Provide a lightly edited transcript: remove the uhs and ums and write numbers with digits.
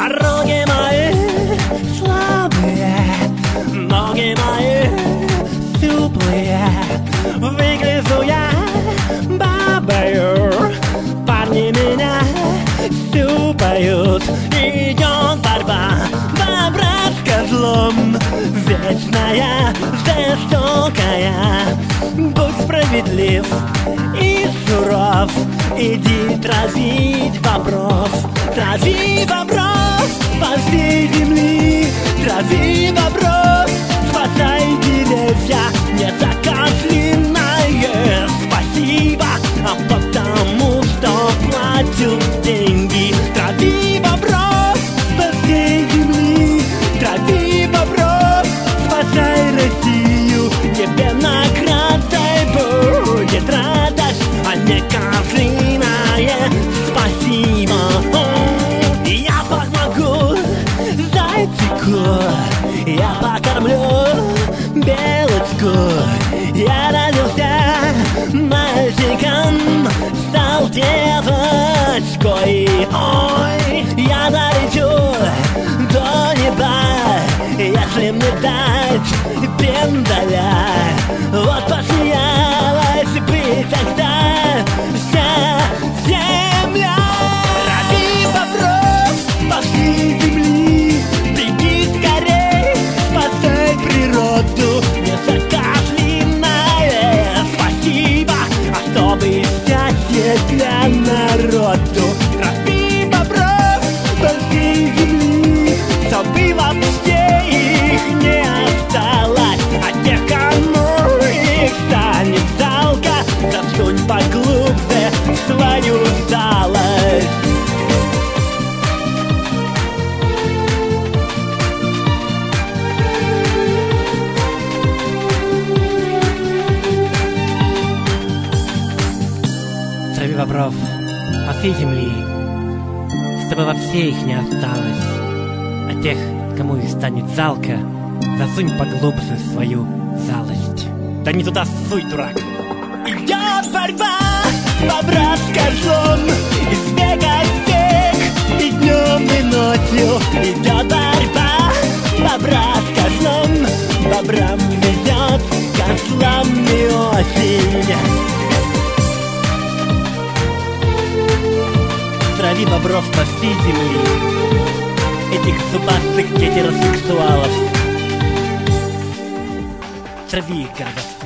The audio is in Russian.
Руки мои слабые, ноги мои теплые. Выгляжу я бабою, парни меня щупают. Идет борьба бобра с козлом, вечная, жестокая. Будь справедлив и суров, иди травить бобров. Трави бобров по всей земли, трави бобров, спасай деревья, не такая длинная. Спасибо, а потому что платят деньги. Трави бобров по всей земли, трави бобров, спасай Россию. Тебе наградой будет радость, а не козлиное спасибо. Я помогу зайчику, я покормлю белочку. Я родился мальчиком, стал девочкой. Ой, я долечу до неба, если мне дать пендаля. Вот посмеялась бы тогда вся земля. Трави бобров по всей земли, беги скорей, спасай природу. Не такая длинная, спасибо, а чтобы счастье для народу. Трави бобров по всей земли, чтобы вообще их не осталось, а тех, кому их станет жалко, засунь поглубже свою жалость. Трави бобров по всей земли, чтобы вообще их не осталось, а тех, кому их станет жалко, засунь поглубже свою жалость. Да не туда суй, дурак! Идет борьба бобра с козлом, из века в век, и днем, и ночью. Идет борьба бобра с козлом, бобрам везет, козлам не очень. Трави бобров по всей земли, этих зубастых гетеросексуалов. Трави их, города.